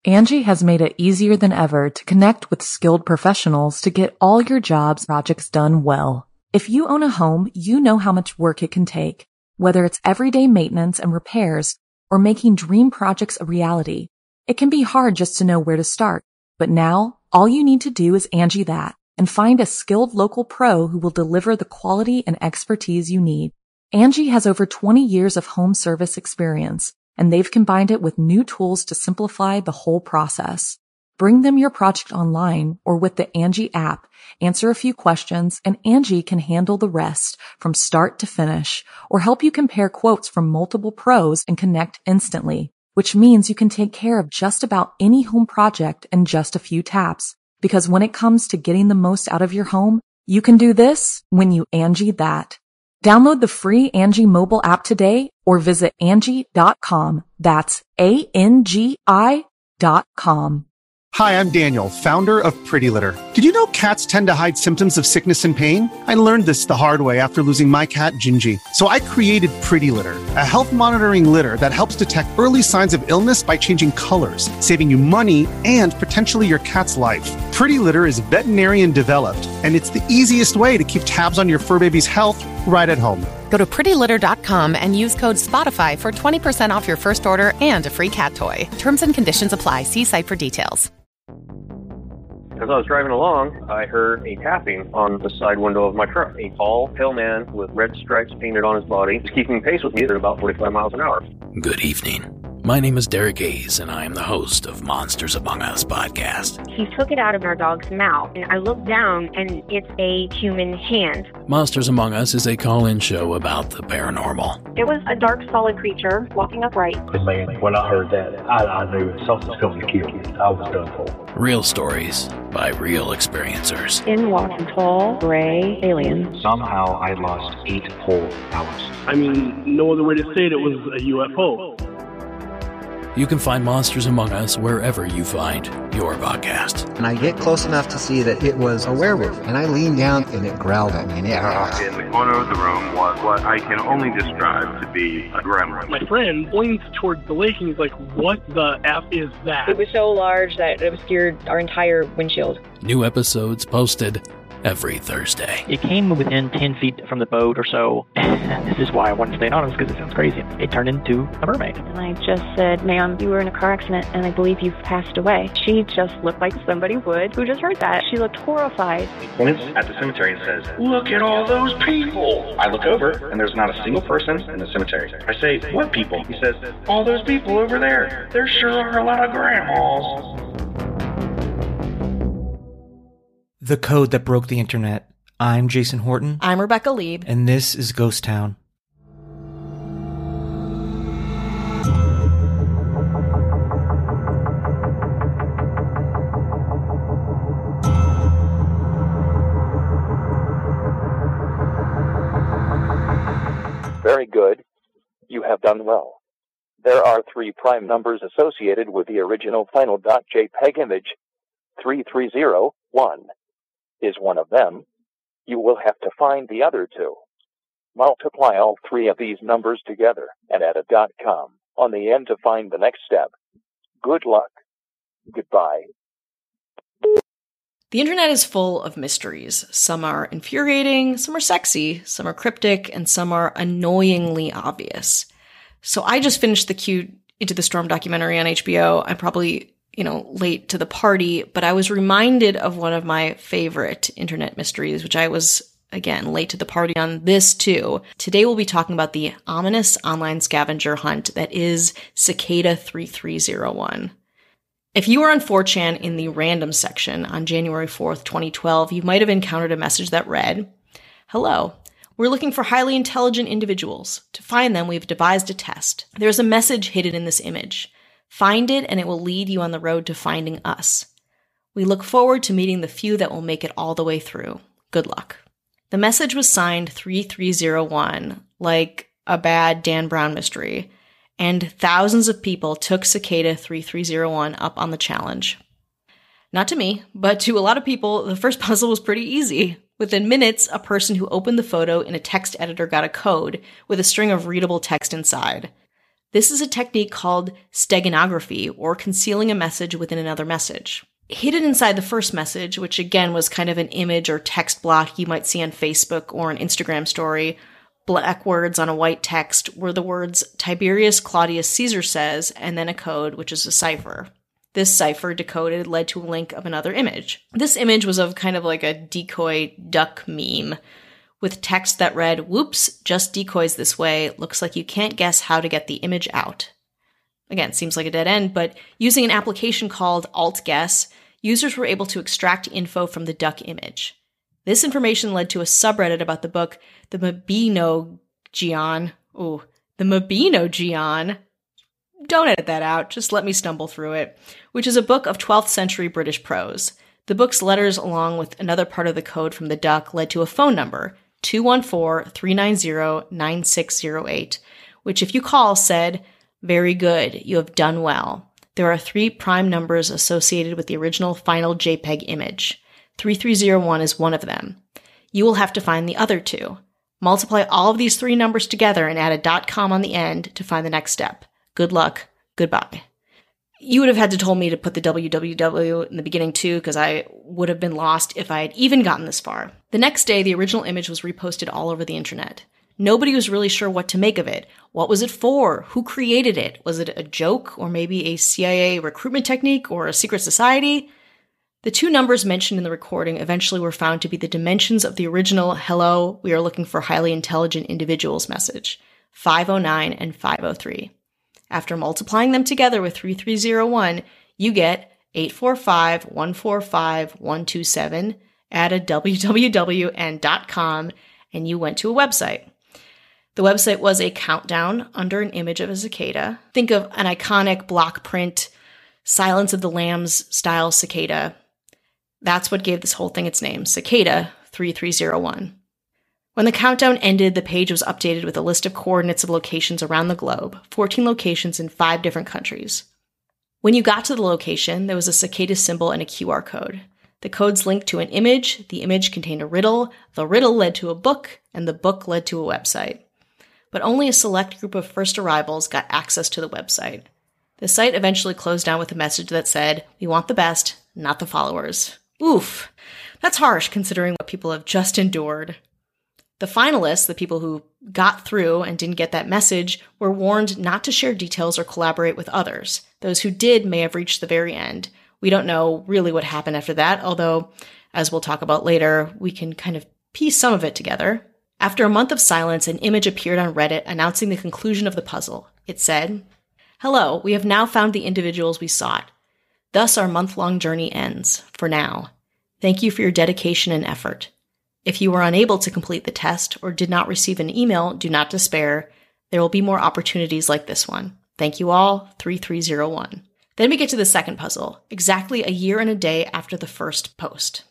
Angie has made it easier than ever to connect with skilled professionals to get all your jobs projects done well. If you own a home, you know how much work it can take, whether it's everyday maintenance and repairs or making dream projects a reality. It can be hard just to know where to start, but now all you need to do is Angie that and find a skilled local pro who will deliver the quality and expertise you need. Angie has over 20 years of home service experience, and they've combined it with new tools to simplify the whole process. Bring them your project online or with the Angie app, answer a few questions, and Angie can handle the rest from start to finish or help you compare quotes from multiple pros and connect instantly, which means you can take care of just about any home project in just a few taps. Because when it comes to getting the most out of your home, you can do this when you Angie that. Download the free Angie mobile app today or visit Angie.com. That's ANGI.com. Hi, I'm Daniel, founder of Pretty Litter. Did you know cats tend to hide symptoms of sickness and pain? I learned this the hard way after losing my cat, Gingy. So I created Pretty Litter, a health monitoring litter that helps detect early signs of illness by changing colors, saving you money and potentially your cat's life. Pretty Litter is veterinarian developed, and it's the easiest way to keep tabs on your fur baby's health right at home. Go to prettylitter.com and use code SPOTIFY for 20% off your first order and a free cat toy. Terms and conditions apply. See site for details. As I was driving along, I heard a tapping on the side window of my truck. A tall, pale man with red stripes painted on his body was keeping pace with me at about 45 miles an hour. Good evening. My name is Derek Hayes, and I am the host of Monsters Among Us podcast. He took it out of our dog's mouth, and I looked down, and it's a human hand. Monsters Among Us is a call-in show about the paranormal. It was a dark, solid creature walking upright. Man, when I heard that, I knew something's coming to kill me. I was done for. Real stories by real experiencers. In walked a tall, gray alien. Somehow I lost 8 whole hours. I mean, no other way to say it was a UFO. You can find Monsters Among Us wherever you find your podcast. And I get close enough to see that it was a werewolf, and I lean down and it growled at me. And in the corner of the room was what I can only describe to be a gremlin. My friend points towards the lake and he's like, "What the F is that?" It was so large that it obscured our entire windshield. New episodes posted every Thursday. It came within 10 feet from the boat or so, and this is why I wanted to stay anonymous, because it sounds crazy. It turned into a mermaid. And I just said, "Ma'am, you were in a car accident, and I believe you've passed away." She just looked like somebody would who just heard that. She looked horrified. He points at the cemetery and says, "Look at all those people." I look over, and there's not a single person in the cemetery. I say, "What people?" He says, "All those people over there. There sure are a lot of grandmas." The code that broke the internet. I'm Jason Horton. I'm Rebecca Lieb. And this is Ghost Town. Very good. You have done well. There are 3 prime numbers associated with the original final .jpeg image. 3301 is one of them. You will have to find the other 2. Multiply all 3 of these numbers together and add a .com on the end to find the next step. Good luck. Goodbye. The internet is full of mysteries. Some are infuriating, some are sexy, some are cryptic, and some are annoyingly obvious. So I just finished the Q Into the Storm documentary on HBO. I'm probably, late to the party, but I was reminded of one of my favorite internet mysteries, which I was, again, late to the party on this too. Today we'll be talking about the ominous online scavenger hunt that is Cicada 3301. If you were on 4chan in the random section on January 4th, 2012, you might have encountered a message that read, "Hello, we're looking for highly intelligent individuals. To find them, we've devised a test. There's a message hidden in this image. Find it and it will lead you on the road to finding us. We look forward to meeting the few that will make it all the way through. Good luck." The message was signed 3301, like a bad Dan Brown mystery, and thousands of people took Cicada 3301 up on the challenge. Not to me, but to a lot of people, the first puzzle was pretty easy. Within minutes, a person who opened the photo in a text editor got a code with a string of readable text inside. This is a technique called steganography, or concealing a message within another message. Hidden inside the first message, which again was kind of an image or text block you might see on Facebook or an Instagram story, black words on a white text, were the words Tiberius Claudius Caesar says, and then a code, which is a cipher. This cipher decoded led to a link of another image. This image was of kind of like a decoy duck meme, with text that read, "Whoops, just decoys this way. Looks like you can't guess how to get the image out." Again, seems like a dead end, but using an application called AltGuess, users were able to extract info from the duck image. This information led to a subreddit about the book, The Mabinogion. Don't edit that out, just let me stumble through it, which is a book of 12th century British prose. The book's letters, along with another part of the code from the duck, led to a phone number, 214-390-9608, which if you call said, "Very good, you have done well. There are 3 prime numbers associated with the original final JPEG image. 3301 is one of them. You will have to find the other 2. Multiply all of these 3 numbers together and add a .com on the end to find the next step. Good luck. Goodbye." You would have had to told me to put the www in the beginning too, because I would have been lost if I had even gotten this far. The next day, the original image was reposted all over the internet. Nobody was really sure what to make of it. What was it for? Who created it? Was it a joke, or maybe a CIA recruitment technique, or a secret society? The 2 numbers mentioned in the recording eventually were found to be the dimensions of the original "Hello, we are looking for highly intelligent individuals" message, 509 and 503. After multiplying them together with 3301, you get 845-145-127, add a www and .com, and you went to a website. The website was a countdown under an image of a cicada. Think of an iconic block print, Silence of the Lambs style cicada. That's what gave this whole thing its name, Cicada 3301. When the countdown ended, the page was updated with a list of coordinates of locations around the globe, 14 locations in 5 different countries. When you got to the location, there was a cicada symbol and a QR code. The codes linked to an image, the image contained a riddle, the riddle led to a book, and the book led to a website. But only a select group of first arrivals got access to the website. The site eventually closed down with a message that said, "We want the best, not the followers." Oof, that's harsh considering what people have just endured. The finalists, the people who got through and didn't get that message, were warned not to share details or collaborate with others. Those who did may have reached the very end. We don't know really what happened after that, although, as we'll talk about later, we can kind of piece some of it together. After a month of silence, an image appeared on Reddit announcing the conclusion of the puzzle. It said, "Hello, we have now found the individuals we sought. Thus our month-long journey ends, for now. Thank you for your dedication and effort. If you were unable to complete the test or did not receive an email, do not despair. There will be more opportunities like this one. Thank you all, 3301. Then we get to the second puzzle, exactly a year and a day after the first post.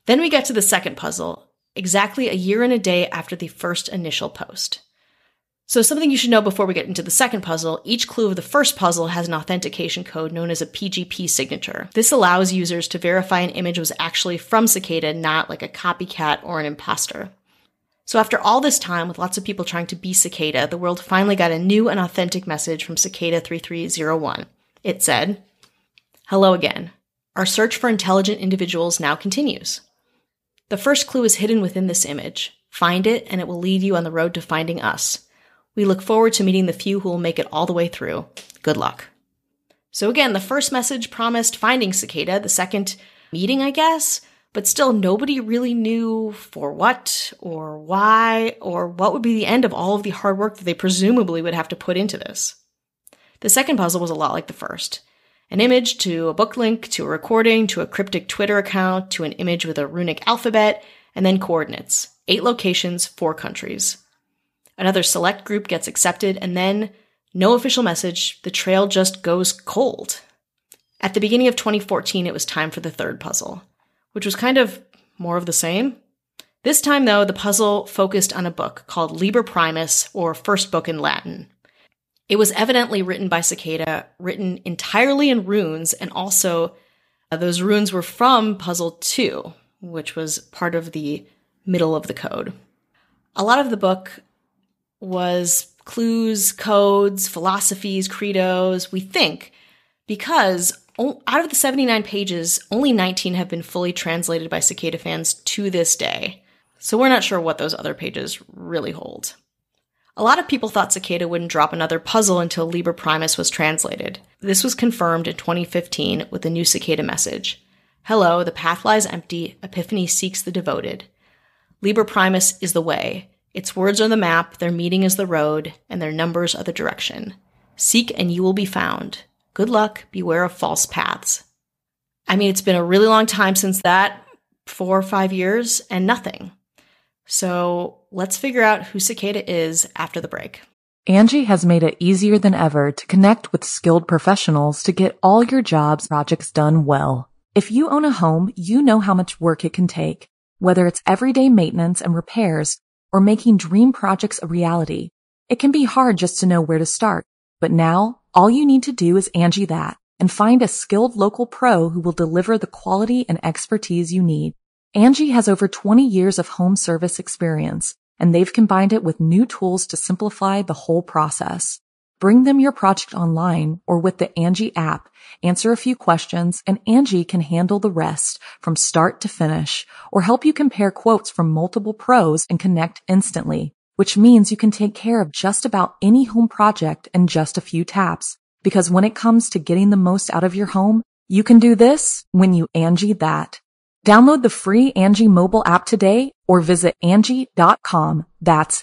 Initial post. So something you should know before we get into the second puzzle, each clue of the first puzzle has an authentication code known as a PGP signature. This allows users to verify an image was actually from Cicada, not like a copycat or an imposter. So after all this time, with lots of people trying to be Cicada, the world finally got a new and authentic message from Cicada 3301. It said, "Hello again. Our search for intelligent individuals now continues. The first clue is hidden within this image. Find it, and it will lead you on the road to finding us. We look forward to meeting the few who will make it all the way through. Good luck." So again, the first message promised finding Cicada, the second meeting, I guess, but still nobody really knew for what or why or what would be the end of all of the hard work that they presumably would have to put into this. The second puzzle was a lot like the first. An image to a book link, to a recording, to a cryptic Twitter account, to an image with a runic alphabet, and then coordinates. 8 locations, 4 countries. Another select group gets accepted, and then, no official message, the trail just goes cold. At the beginning of 2014, it was time for the third puzzle, which was kind of more of the same. This time, though, the puzzle focused on a book called Liber Primus, or First Book in Latin. It was evidently written by Cicada, written entirely in runes, and also those runes were from Puzzle 2, which was part of the middle of the code. A lot of the book was clues, codes, philosophies, credos, we think, because out of the 79 pages, only 19 have been fully translated by Cicada fans to this day. So we're not sure what those other pages really hold. A lot of people thought Cicada wouldn't drop another puzzle until Liber Primus was translated. This was confirmed in 2015 with the new Cicada message. Hello, the path lies empty, Epiphany seeks the devoted. Liber Primus is the way. Its words are the map, their meaning is the road, and their numbers are the direction. Seek and you will be found. Good luck, beware of false paths. I mean, it's been a really long time since that, 4 or 5 years, and nothing. So let's figure out who Cicada is after the break. Angie has made it easier than ever to connect with skilled professionals to get all your jobs projects done well. If you own a home, you know how much work it can take, whether it's everyday maintenance and repairs or making dream projects a reality. It can be hard just to know where to start, but now all you need to do is Angie that and find a skilled local pro who will deliver the quality and expertise you need. Angie has over 20 years of home service experience, and they've combined it with new tools to simplify the whole process. Bring them your project online or with the Angie app, answer a few questions, and Angie can handle the rest from start to finish, or help you compare quotes from multiple pros and connect instantly, which means you can take care of just about any home project in just a few taps. Because when it comes to getting the most out of your home, you can do this when you Angie that. Download the free Angie mobile app today or visit Angie.com. That's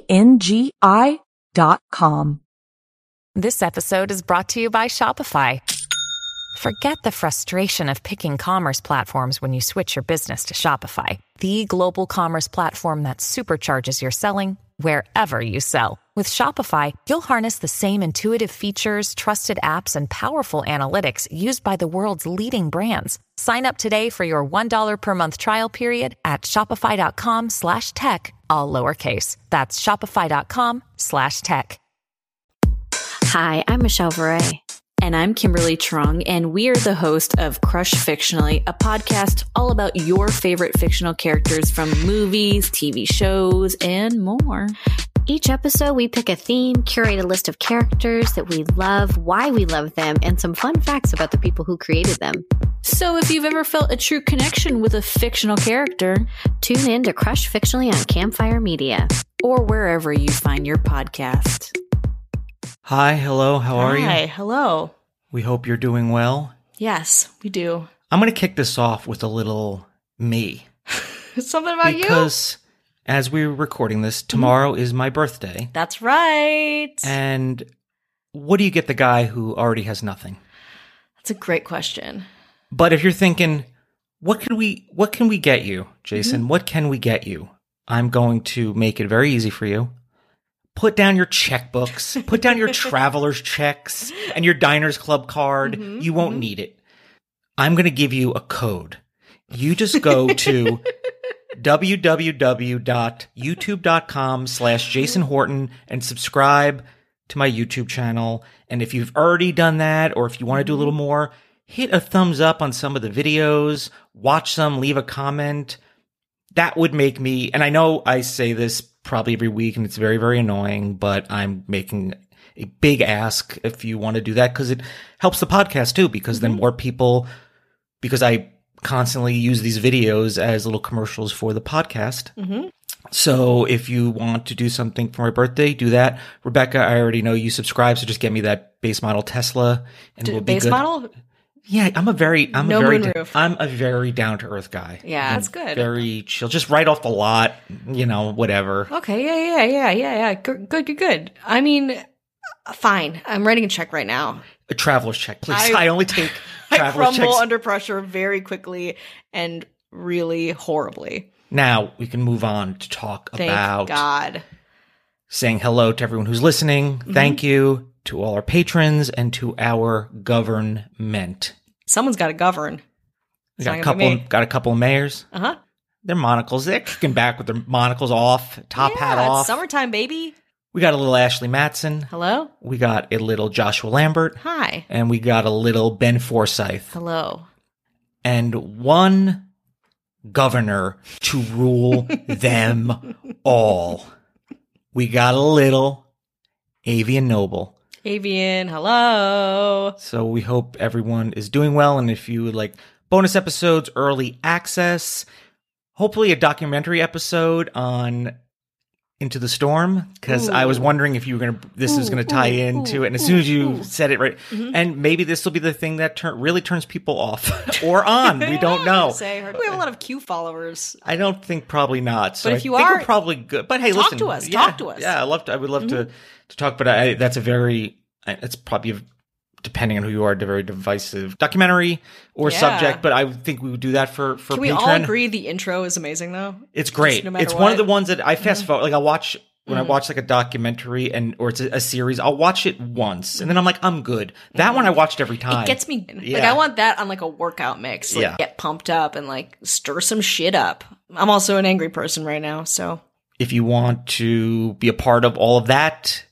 ANGI.com. This episode is brought to you by Shopify. Forget the frustration of picking commerce platforms when you switch your business to Shopify, the global commerce platform that supercharges your selling wherever you sell. With Shopify, you'll harness the same intuitive features, trusted apps, and powerful analytics used by the world's leading brands. Sign up today for your $1 per month trial period at shopify.com/tech, all lowercase. That's shopify.com/tech. Hi, I'm Michelle Varay. And I'm Kimberly Trung, and we are the host of Crush Fictionally, a podcast all about your favorite fictional characters from movies, TV shows, and more. Each episode, we pick a theme, curate a list of characters that we love, why we love them, and some fun facts about the people who created them. So if you've ever felt a true connection with a fictional character, tune in to Crush Fictionally on Campfire Media. Or wherever you find your podcast. Hi, hello, how are you? Hi, hello. We hope you're doing well. Yes, we do. I'm going to kick this off with a little me. Something about you? Because as we're recording this, tomorrow is my birthday. That's right. And what do you get the guy who already has nothing? That's a great question. But if you're thinking, what can we get you, Jason? What can we get you? I'm going to make it very easy for you. Put down your checkbooks, put down your traveler's checks and your Diners Club card. You won't need it. I'm going to give you a code. You just go to www.youtube.com/Jason Horton and subscribe to my YouTube channel. And if you've already done that, or if you want to do a little more, hit a thumbs up on some of the videos, watch some, leave a comment. That would make me, and I know I say this probably every week and it's very, very annoying, but I'm making a big ask if you want to do that because it helps the podcast too, because then more people, because I constantly use these videos as little commercials for the podcast. So if you want to do something for my birthday, do that. Rebecca, I already know you subscribe, so just get me that base model Tesla and we'll be good. Base model? Yeah, I'm a very down to earth guy. Yeah, that's good. Very chill, just right off the lot, whatever. Okay, yeah. Good. I mean, fine. I'm writing a check right now. A traveler's check, please. I only take traveler's checks. I crumble under pressure very quickly and really horribly. Now we can move on to talk about God. Saying hello to everyone who's listening. Thank you to all our patrons and to our government. Someone's got to govern. We got a couple of mayors. Their monocles. They're kicking back with their monocles off, top hat off. It's summertime, baby. We got a little Ashley Matson. Hello. We got a little Joshua Lambert. Hi. And we got a little Ben Forsyth. Hello. And one governor to rule them all. We got a little Avian Noble. Avian, hello. So we hope everyone is doing well. And if you would like bonus episodes, early access, hopefully a documentary episode on Into the Storm, because I was wondering if you were this is gonna tie into it, and as soon as you said it right, and maybe this will be the thing that really turns people off or on. We don't know. We have a lot of Q followers. I don't think probably not. So but if you I think are, we're probably good. But hey, talk listen, to us. Yeah, talk to us. Yeah, I would love to talk. But that's a very, it's probably, depending on who you are, a very divisive documentary or subject. But I think we would do that for Can we all agree the intro is amazing though? It's great. No it's one of the ones that I fast forward. Like I watch when I watch like a documentary or it's a series, I'll watch it once and then I'm like, I'm good. That one I watched every time. It gets me. Yeah. Like I want that on like a workout mix. Like get pumped up and like stir some shit up. I'm also an angry person right now, so. If you want to be a part of all of that,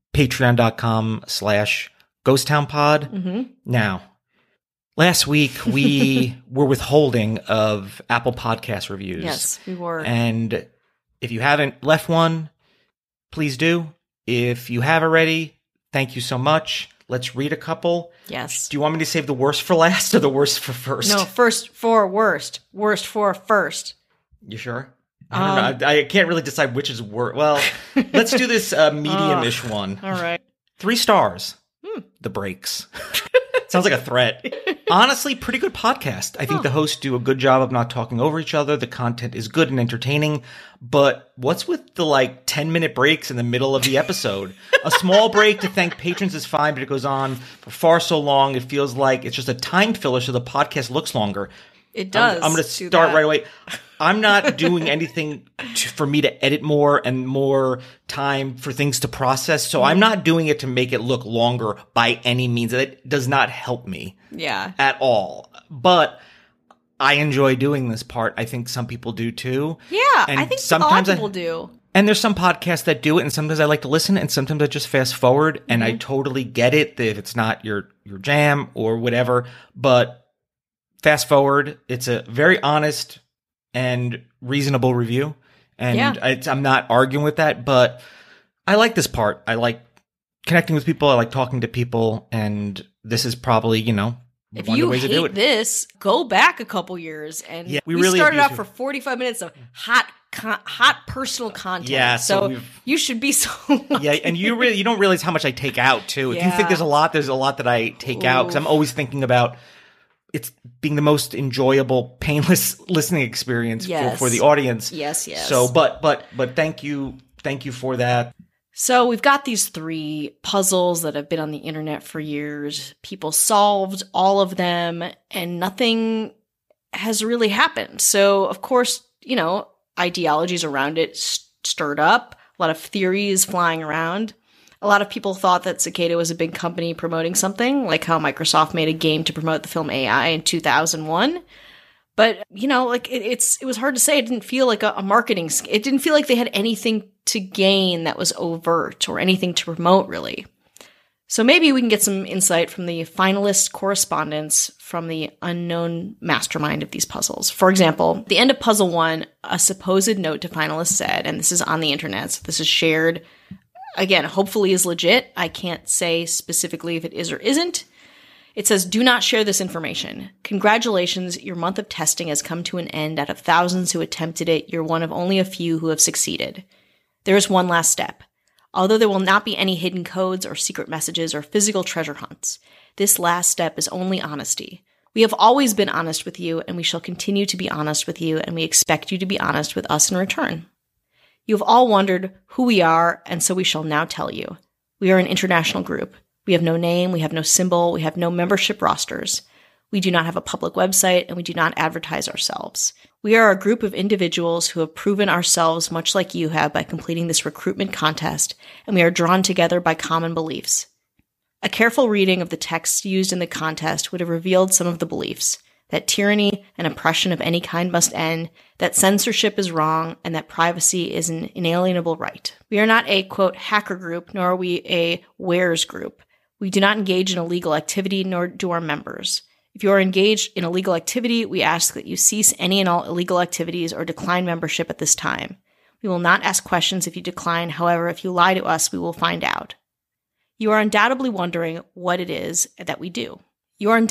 patreon.com/GhostTownPod. Now, last week we were withholding of Apple Podcast reviews. Yes, we were. And if you haven't left one, please do. If you have already, thank you so much. Let's read a couple. Yes. Do you want me to save the worst for last or the worst for first? No, first for worst. Worst for first. You sure? I don't know. I can't really decide which is worse. Well, let's do this medium-ish one. All right. 3 stars. The Breaks. Sounds like a threat. Honestly, pretty good podcast. I think the hosts do a good job of not talking over each other. The content is good and entertaining. But what's with the 10-minute breaks in the middle of the episode? A small break to thank patrons is fine, but it goes on for far so long. It feels like it's just a time filler so the podcast looks longer. It does. I'm going to start right away. I'm not doing anything for me to edit more and more time for things to process. So I'm not doing it to make it look longer by any means. It does not help me at all. But I enjoy doing this part. I think some people do too. Yeah, and I think sometimes a lot of people do. And there's some podcasts that do it, and sometimes I like to listen, and sometimes I just fast forward, and I totally get it if it's not your jam or whatever. But fast forward, it's a very honest and reasonable review. And I'm not arguing with that, but I like this part. I like connecting with people. I like talking to people. And this is probably, if one you of the ways to do hate it. this, go back a couple years. And we really started off for 45 minutes of hot personal content. Yeah, so you should be so lucky. Yeah, and you don't realize how much I take out too. If you think there's a lot that I take out because I'm always thinking about it's being the most enjoyable, painless listening experience for the audience. Yes, yes. So, but thank you for that. So we've got these 3 puzzles that have been on the internet for years. People solved all of them, and nothing has really happened. So, of course, ideologies around it stirred up. A lot of theories flying around. A lot of people thought that Cicada was a big company promoting something, like how Microsoft made a game to promote the film AI in 2001. But, it was hard to say. It didn't feel like a marketing. It didn't feel like they had anything to gain that was overt or anything to promote, really. So maybe we can get some insight from the finalist correspondence from the unknown mastermind of these puzzles. For example, at the end of puzzle 1, a supposed note to finalists said, and this is on the internet, so this is shared, again, hopefully is legit. I can't say specifically if it is or isn't. It says, do not share this information. Congratulations, your month of testing has come to an end. Out of thousands who attempted it, you're one of only a few who have succeeded. There is one last step. Although there will not be any hidden codes or secret messages or physical treasure hunts, this last step is only honesty. We have always been honest with you, and we shall continue to be honest with you, and we expect you to be honest with us in return. You have all wondered who we are, and so we shall now tell you. We are an international group. We have no name, we have no symbol, we have no membership rosters. We do not have a public website, and we do not advertise ourselves. We are a group of individuals who have proven ourselves much like you have by completing this recruitment contest, and we are drawn together by common beliefs. A careful reading of the texts used in the contest would have revealed some of the beliefs. That tyranny and oppression of any kind must end, that censorship is wrong, and that privacy is an inalienable right. We are not a, quote, hacker group, nor are we a wares group. We do not engage in illegal activity, nor do our members. If you are engaged in illegal activity, we ask that you cease any and all illegal activities or decline membership at this time. We will not ask questions if you decline. However, if you lie to us, we will find out. You are undoubtedly wondering what it is that we do. We are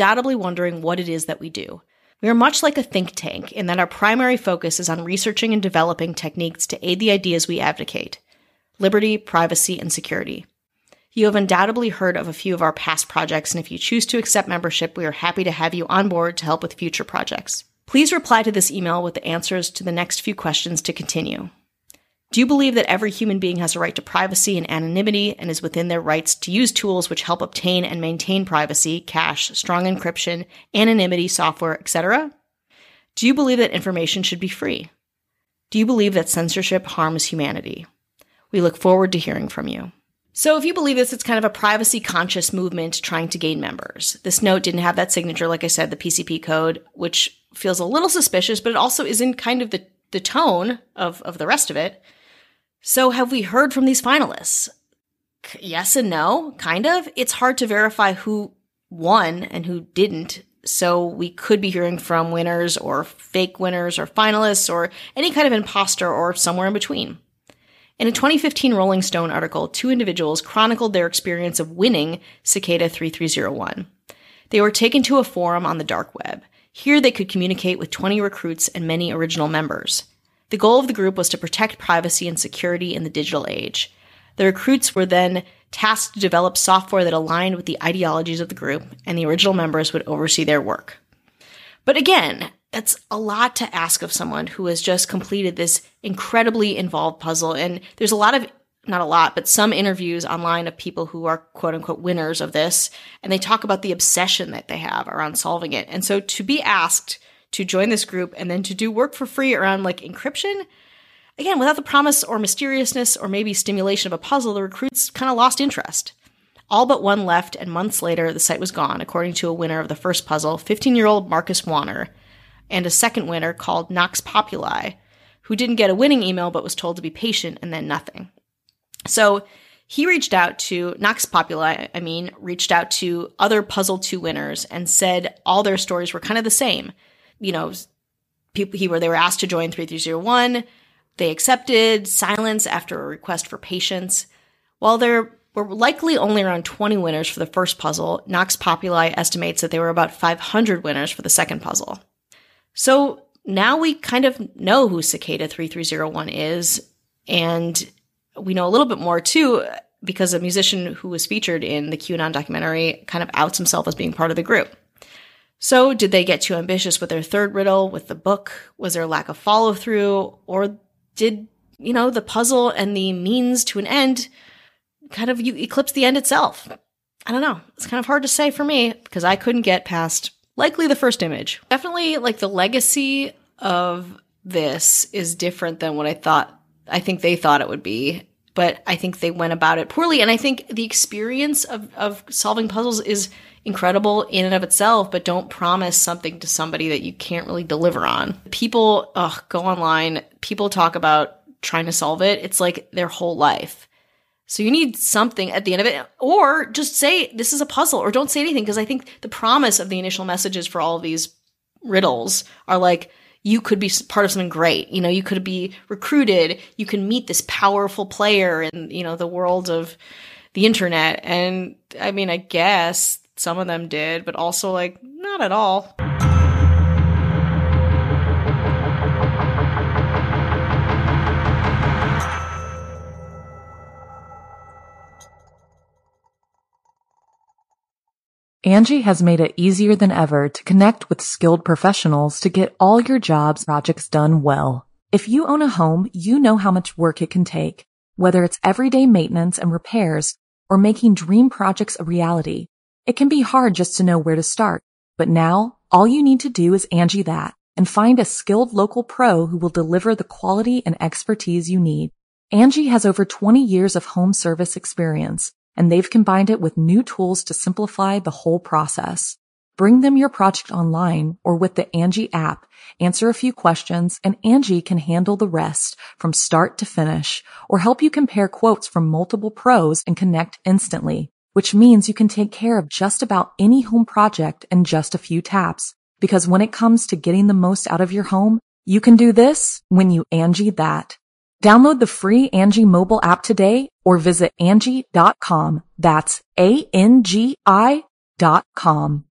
much like a think tank in that our primary focus is on researching and developing techniques to aid the ideas we advocate: liberty, privacy, and security. You have undoubtedly heard of a few of our past projects, and if you choose to accept membership, we are happy to have you on board to help with future projects. Please reply to this email with the answers to the next few questions to continue. Do you believe that every human being has a right to privacy and anonymity and is within their rights to use tools which help obtain and maintain privacy, cache, strong encryption, anonymity, software, etc.? Do you believe that information should be free? Do you believe that censorship harms humanity? We look forward to hearing from you. So if you believe this, it's kind of a privacy-conscious movement trying to gain members. This note didn't have that signature, like I said, the PCP code, which feels a little suspicious, but it also is in kind of the tone of the rest of it. So have we heard from these finalists? Yes and no, kind of. It's hard to verify who won and who didn't, so we could be hearing from winners or fake winners or finalists or any kind of imposter or somewhere in between. In a 2015 Rolling Stone article, 2 individuals chronicled their experience of winning Cicada 3301. They were taken to a forum on the dark web. Here they could communicate with 20 recruits and many original members. The goal of the group was to protect privacy and security in the digital age. The recruits were then tasked to develop software that aligned with the ideologies of the group, and the original members would oversee their work. But again, that's a lot to ask of someone who has just completed this incredibly involved puzzle. And there's some interviews online of people who are quote unquote winners of this. And they talk about the obsession that they have around solving it. And so to be asked to join this group and then to do work for free around like encryption, again, without the promise or mysteriousness or maybe stimulation of a puzzle, the recruits kind of lost interest. All but one left, and months later, the site was gone, according to a winner of the first puzzle, 15-year-old Marcus Warner, and a second winner called Nox Populi, who didn't get a winning email but was told to be patient and then nothing. So he reached out to other Puzzle 2 winners and said all their stories were kind of the same. You know, they were asked to join 3301. They accepted silence after a request for patience. While there were likely only around 20 winners for the first puzzle, Nox Populi estimates that there were about 500 winners for the second puzzle. So now we kind of know who Cicada 3301 is, and we know a little bit more too, because a musician who was featured in the QAnon documentary kind of outs himself as being part of the group. So did they get too ambitious with their third riddle with the book? Was there a lack of follow-through? Or did, the puzzle and the means to an end kind of eclipse the end itself? I don't know. It's kind of hard to say for me because I couldn't get past likely the first image. Definitely like the legacy of this is different than what I think they thought it would be. But I think they went about it poorly. And I think the experience of solving puzzles is incredible in and of itself, but don't promise something to somebody that you can't really deliver on. People go online, people talk about trying to solve it. It's like their whole life. So you need something at the end of it, or just say this is a puzzle, or don't say anything, because I think the promise of the initial messages for all of these riddles are like, you could be part of something great. You could be recruited. You can meet this powerful player in, the world of the internet. And I mean, I guess some of them did, but also like not at all. Angie has made it easier than ever to connect with skilled professionals to get all your jobs projects done well. If you own a home, you know how much work it can take, whether it's everyday maintenance and repairs or making dream projects a reality. It can be hard just to know where to start, but now all you need to do is Angie that and find a skilled local pro who will deliver the quality and expertise you need. Angie has over 20 years of home service experience, and they've combined it with new tools to simplify the whole process. Bring them your project online or with the Angie app, answer a few questions, and Angie can handle the rest from start to finish, or help you compare quotes from multiple pros and connect instantly, which means you can take care of just about any home project in just a few taps. Because when it comes to getting the most out of your home, you can do this when you Angie that. Download the free Angie mobile app today or visit Angie.com. That's ANGI.com.